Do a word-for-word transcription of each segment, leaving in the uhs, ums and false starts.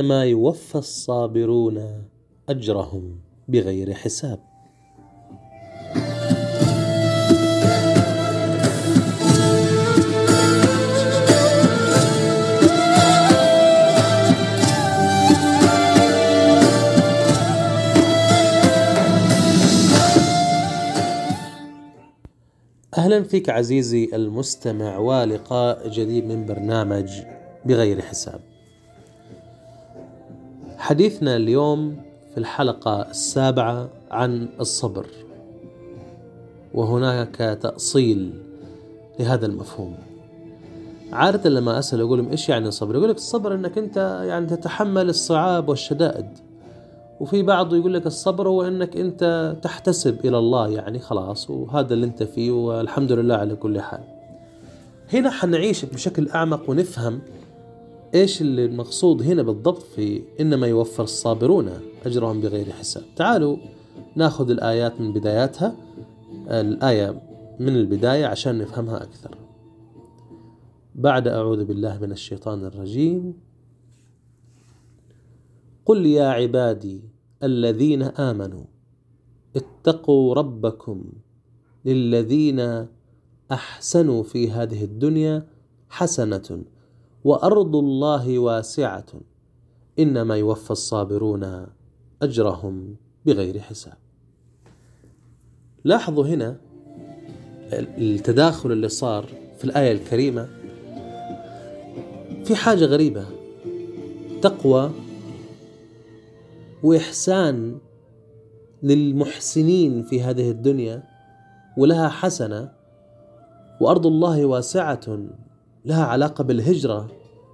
إنما يوفى الصابرون أجرهم بغير حساب. أهلا فيك عزيزي المستمع ولقاء جديد من برنامج بغير حساب. حديثنا اليوم في الحلقة السابعة عن الصبر، وهناك تأصيل لهذا المفهوم. عادة لما أسأل أقولهم إيش يعني الصبر، يقول لك الصبر أنك أنت يعني تتحمل الصعاب والشدائد، وفي بعض يقول لك الصبر هو أنك أنت تحتسب إلى الله، يعني خلاص وهذا اللي أنت فيه والحمد لله على كل حال. هنا حنعيش بشكل أعمق ونفهم إيش اللي المقصود هنا بالضبط في إنما يوفى الصابرون أجرهم بغير حساب. تعالوا ناخذ الآيات من بداياتها، الآية من البداية عشان نفهمها أكثر. بعد أعوذ بالله من الشيطان الرجيم: قل يا عبادي الذين آمنوا اتقوا ربكم للذين أحسنوا في هذه الدنيا حسنة وأرض الله واسعة إنما يوفى الصابرون أجرهم بغير حساب. لاحظوا هنا التداخل اللي صار في الآية الكريمة. في حاجة غريبة، تقوى وإحسان للمحسنين في هذه الدنيا ولها حسنة، وأرض الله واسعة لها علاقة بالهجرة.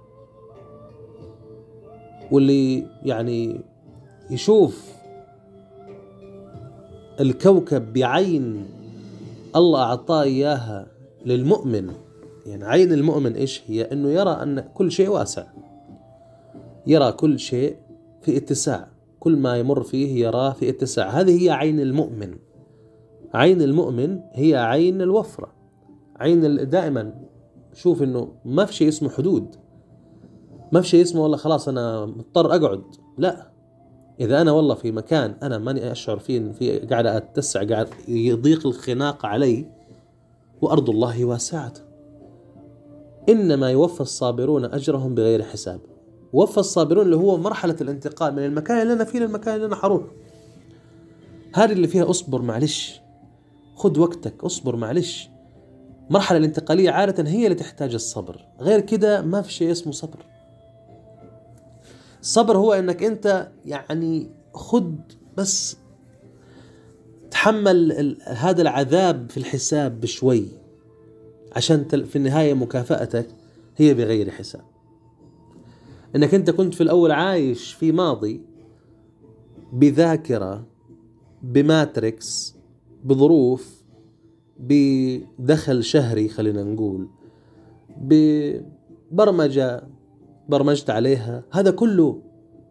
واللي يعني يشوف الكوكب بعين الله أعطاه إياها للمؤمن، يعني عين المؤمن إيش هي؟ أنه يرى أن كل شيء واسع، يرى كل شيء في اتساع، كل ما يمر فيه يراه في اتساع. هذه هي عين المؤمن. عين المؤمن هي عين الوفرة، عين دائما شوف انه ما في شيء اسمه حدود، ما في شيء اسمه والله خلاص انا مضطر اقعد. لا، اذا انا والله في مكان انا ماني اشعر فيه في قاعد اتسع، قاعد يضيق الخناق علي، وارض الله واسعة انما يوفى الصابرون اجرهم بغير حساب. وفى الصابرون اللي هو مرحلة الانتقال من المكان اللي انا فيه للمكان اللي انا حروح، هذه اللي فيها اصبر معلش، خذ وقتك، اصبر معلش. مرحلة الانتقالية عادة هي اللي تحتاج الصبر، غير كده ما في شيء اسمه صبر. الصبر هو انك انت يعني خذ بس تحمل هذا العذاب في الحساب بشوي، عشان في النهاية مكافأتك هي بغير حساب. انك انت كنت في الاول عايش في ماضي، بذاكرة، بماتريكس، بظروف، بدخل شهري خلينا نقول، ببرمجة برمجت عليها، هذا كله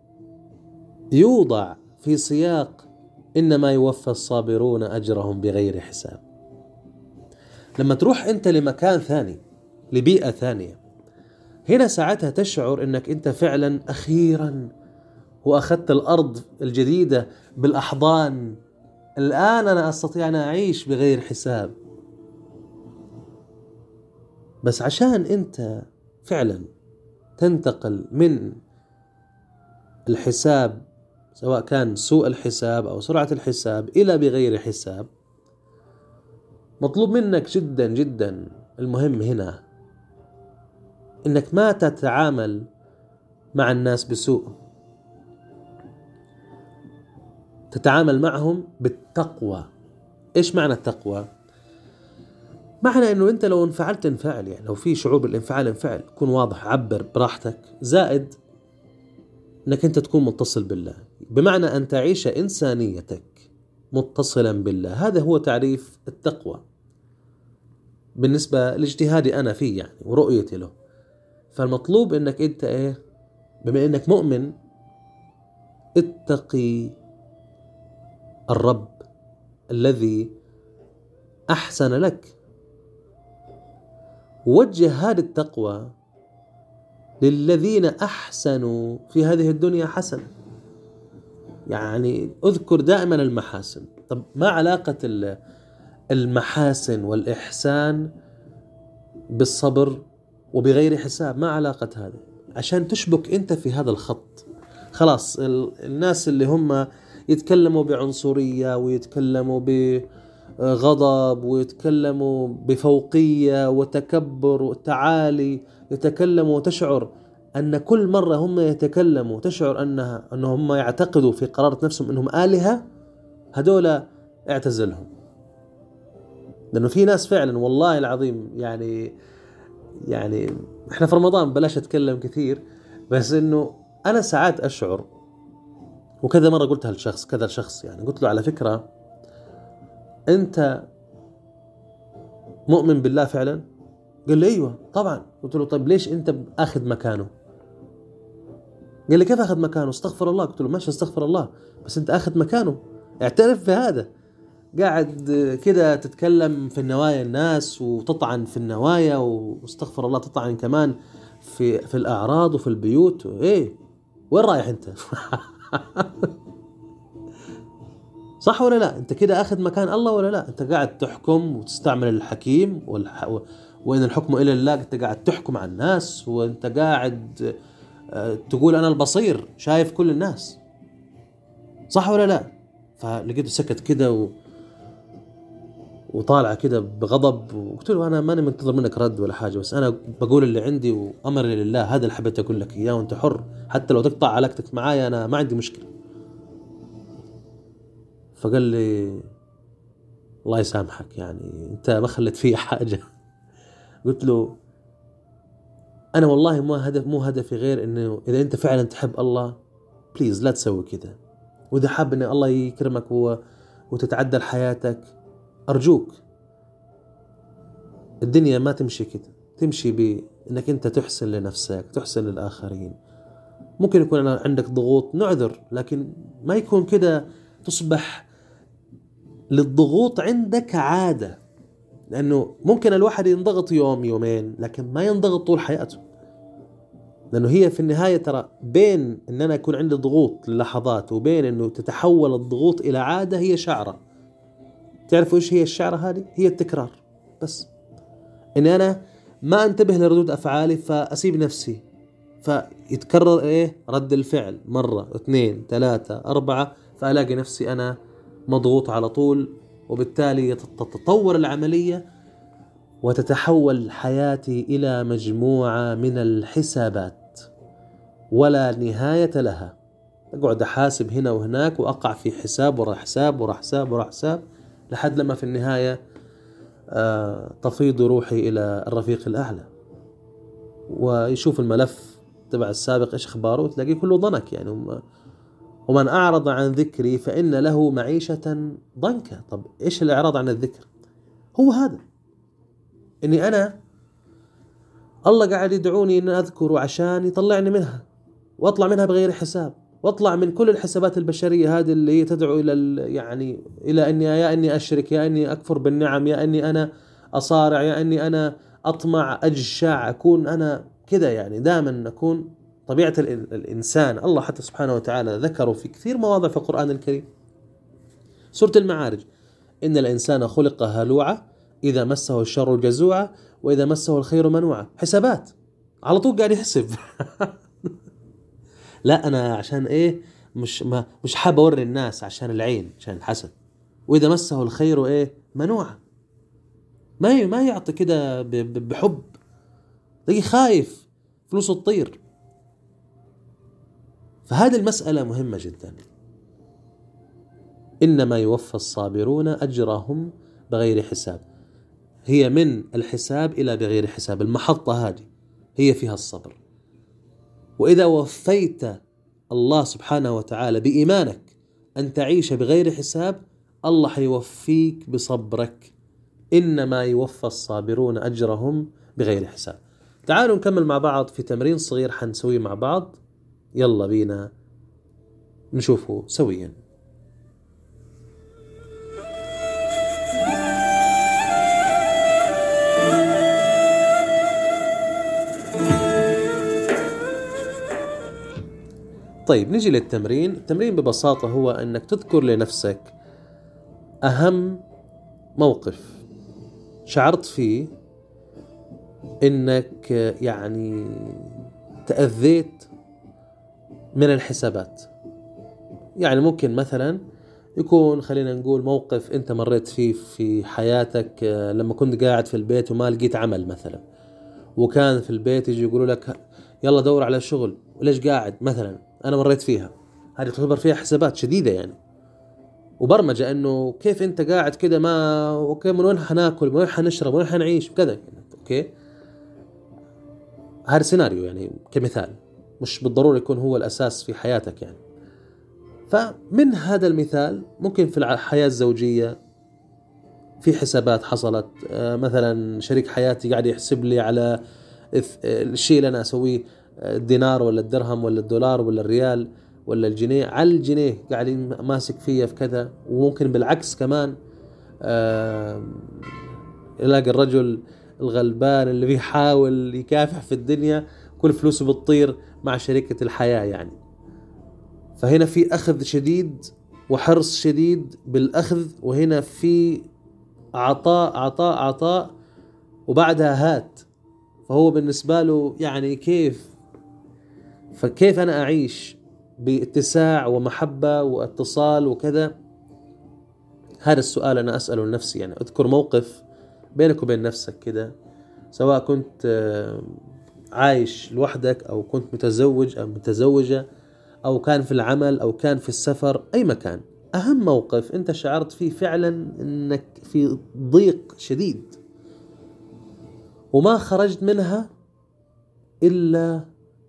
يوضع في سياق إنما يوفى الصابرون أجرهم بغير حساب. لما تروح أنت لمكان ثاني، لبيئة ثانية، هنا ساعتها تشعر أنك أنت فعلا أخيرا وأخذت الأرض الجديدة بالأحضان. الآن أنا أستطيع أن أعيش بغير حساب. بس عشان أنت فعلا تنتقل من الحساب، سواء كان سوء الحساب أو سرعة الحساب، إلى بغير حساب، مطلوب منك جدا جدا المهم هنا إنك ما تتعامل مع الناس بسوء، تتعامل معهم بالتقوى. إيش معنى التقوى؟ معنى إنه أنت لو انفعلت انفعل، يعني لو في شعور بالانفعال انفعل، كون واضح، عبر براحتك، زائد إنك أنت تكون متصل بالله، بمعنى أن تعيش إنسانيتك متصلا بالله. هذا هو تعريف التقوى بالنسبة لاجتهادي أنا فيه يعني ورؤيتي له. فالمطلوب إنك أنت إيه؟ بما إنك مؤمن، اتقي الرب الذي أحسن لك. وجه هذه التقوى للذين أحسنوا في هذه الدنيا حسنة. يعني اذكر دائما المحاسن. طب ما علاقة المحاسن والإحسان بالصبر وبغير حساب؟ ما علاقة هذا؟ عشان تشبك أنت في هذا الخط. خلاص الناس اللي هم يتكلموا بعنصرية ويتكلموا بغضب ويتكلموا بفوقية وتكبر وتعالي، يتكلموا وتشعر أن كل مرة هم يتكلموا تشعر أنها أنهم يعتقدوا في قرارة نفسهم أنهم آلهة، هدول اعتزلهم. لأنه في ناس فعلا والله العظيم يعني يعني احنا في رمضان بلاش اتكلم كثير، بس انه انا ساعات اشعر، وكذا مرة قلتها لشخص كذا شخص، يعني قلت له على فكرة انت مؤمن بالله فعلا؟ قال لي ايوه طبعا. قلت له طيب ليش انت اخذ مكانه؟ قال لي كيف اخذ مكانه؟ استغفر الله. قلت له ماشي استغفر الله، بس انت اخذ مكانه، اعترف بهذا. قاعد كده تتكلم في النوايا الناس وتطعن في النوايا، واستغفر الله تطعن كمان في في الأعراض وفي البيوت. ايه وين رايح انت؟ صح ولا لا؟ انت كده اخذ مكان الله ولا لا؟ انت قاعد تحكم وتستعمل الحكيم والح... وإن الحكم إلى الله. انت قاعد تحكم على الناس، وانت قاعد تقول انا البصير شايف كل الناس، صح ولا لا؟ فلقيته سكت كده و... وطالعه كده بغضب، وقلت له انا ماني منتظر منك رد ولا حاجه، بس انا بقول اللي عندي وامري لله، هذا اللي حبيت اقول لك اياه، وانت حر حتى لو تقطع علاقتك معايا انا ما عندي مشكله. فقال لي الله يسامحك، يعني انت ما خلت فيه حاجه. قلت له انا والله ما هدف مو هدفي غير انه اذا انت فعلا تحب الله بليز لا تسوي كده، واذا حاب ان الله يكرمك و... وتتعدل حياتك أرجوك الدنيا ما تمشي كده، تمشي بأنك أنت تحسن لنفسك تحسن للآخرين. ممكن يكون عندك ضغوط نعذر، لكن ما يكون كده تصبح للضغوط عندك عادة، لأنه ممكن الواحد ينضغط يوم يومين لكن ما ينضغط طول حياته. لأنه هي في النهاية ترى بين أن أنا يكون عندي ضغوط للحظات وبين أنه تتحول الضغوط إلى عادة هي شعرة. تعرفوا إيش هي الشعرة هذه؟ هي التكرار بس. إني أنا ما أنتبه لردود أفعالي فأسيب نفسي، فيتكرر إيه رد الفعل مرة اثنين ثلاثة أربعة، فألاقي نفسي أنا مضغوط على طول، وبالتالي تتطور العملية وتتحول حياتي إلى مجموعة من الحسابات ولا نهاية لها. أقعد أحاسب هنا وهناك وأقع في حساب ورا حساب ورا حساب ورا حساب، لحد لما في النهاية آه تفيض روحي إلى الرفيق الأعلى، ويشوف الملف تبع السابق إيش أخباره وتلاقيه كله ضنك. يعني ومن أعرض عن ذكري فإن له معيشة ضنكا. طب إيش الإعراض عن الذكر؟ هو هذا إني أنا الله قاعد يدعوني إن أذكره عشان يطلعني منها وأطلع منها بغير حساب، واطلع من كل الحسابات البشرية هذه اللي هي تدعو إلى يعني إلى أني يا أني أشرك، يا أني أكفر بالنعم، يا أني أنا أصارع، يا أني أنا أطمع أجشع، أكون أنا كذا. يعني دائما أكون طبيعة الإنسان. الله حتى سبحانه وتعالى ذكره في كثير مواضع في القرآن الكريم. سورة المعارج إن الإنسان خلق هلوعا إذا مسه الشر جزوعا وإذا مسه الخير منوعا. حسابات على طول قاعد يحسب. لا أنا عشان إيه مش ما مش حاب أوري الناس عشان العين عشان الحسد. وإذا مسه الخير إيه منوعا، ما ما يعطي كده بحب، تلاقيه خايف فلوسه تطير. فهذه المسألة مهمة جدا. إنما يوفى الصابرون أجرهم بغير حساب. هي من الحساب إلى بغير حساب. المحطة هذه هي فيها الصبر. وإذا وفيت الله سبحانه وتعالى بإيمانك أن تعيش بغير حساب، الله حيوفيك بصبرك. إنما يوفى الصابرون أجرهم بغير حساب. تعالوا نكمل مع بعض في تمرين صغير حنسويه مع بعض. يلا بينا نشوفه سويا. طيب نجي للتمرين. التمرين ببساطة هو أنك تذكر لنفسك أهم موقف شعرت فيه أنك يعني تأذيت من الحسابات. يعني ممكن مثلا يكون خلينا نقول موقف أنت مريت فيه في حياتك لما كنت قاعد في البيت وما لقيت عمل مثلا، وكان في البيت يجي يقولوا لك يلا دور على شغل وليش قاعد مثلا. أنا مريت فيها، هذه تعتبر فيها حسابات شديدة يعني، وبرمجة إنه كيف أنت قاعد كده ما وكيف من وين حناكل من وين حنشرب من وين حنعيش كذا يعني. أوكي، هذا سيناريو يعني كمثال، مش بالضرورة يكون هو الأساس في حياتك يعني. فمن هذا المثال ممكن في الحياة الزوجية في حسابات حصلت، مثلا شريك حياتي قاعد يحسب لي على الشيء اللي أنا أسويه، الدينار ولا الدرهم ولا الدولار ولا الريال ولا الجنيه، على الجنيه قاعد ماسك فيها في كذا. وممكن بالعكس كمان يلاقي الرجل الغلبان اللي بيحاول يكافح في الدنيا كل فلوسه بتطير مع شريكة الحياة يعني. فهنا في أخذ شديد وحرص شديد بالأخذ، وهنا في عطاء عطاء عطاء وبعدها هات. فهو بالنسبة له يعني كيف فكيف أنا أعيش باتساع ومحبة واتصال وكذا. هذا السؤال أنا أسأله لنفسي يعني. أذكر موقف بينك وبين نفسك كده، سواء كنت عايش لوحدك أو كنت متزوج أو متزوجة أو كان في العمل أو كان في السفر، أي مكان، أهم موقف أنت شعرت فيه فعلا أنك في ضيق شديد وما خرجت منها إلا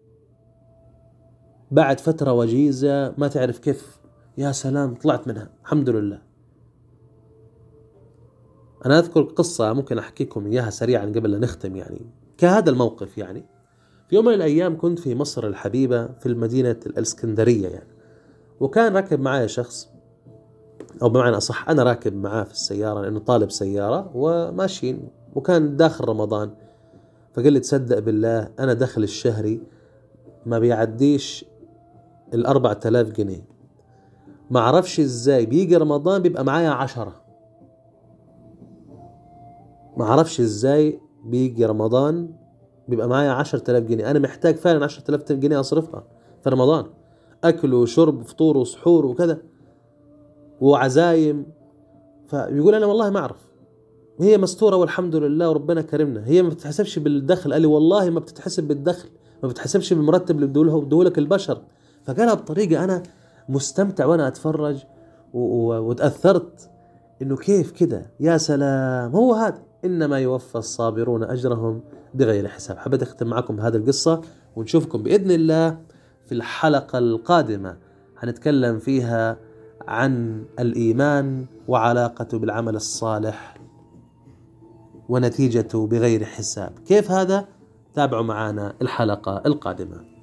بعد فترة وجيزة ما تعرف كيف. يا سلام طلعت منها الحمد لله. أنا أذكر قصة ممكن أحكيكم إياها سريعا قبل لا نختم يعني كهذا الموقف. يعني في يوم من الأيام كنت في مصر الحبيبة في المدينة الإسكندرية يعني، وكان راكب معايا شخص، أو بمعنى أصح أنا راكب معاه في السيارة لأنه طالب سيارة وماشيين، وكان داخل رمضان. فقال لي تصدق بالله أنا دخل الشهري ما بيعديش الأربعة آلاف جنيه، ما عرفش إزاي بيجي رمضان بيبقى معايا عشرة، ما عرفش إزاي بيجي رمضان بيبقى معايا عشرة آلاف جنيه. أنا محتاج فعلا عشرة آلاف جنيه أصرفها في رمضان، أكل وشرب فطور وسحور وكذا وعزايم. فيقول أنا والله ما أعرف، هي مستورة والحمد لله وربنا كرمنا، هي ما بتتحسبش بالدخل. قال لي والله ما بتتحسب بالدخل، ما بتتحسبش بالمرتب اللي بدوله بدولك البشر. فقالها بطريقة أنا مستمتع وأنا أتفرج وتأثرت إنه كيف كده. يا سلام، هو هذا إنما يوفى الصابرون أجرهم بغير حساب. حبيت أختم معكم بهذه القصة، ونشوفكم بإذن الله في الحلقة القادمة هنتكلم فيها عن الإيمان وعلاقته بالعمل الصالح ونتيجته بغير حساب. كيف هذا؟ تابعوا معنا الحلقة القادمة.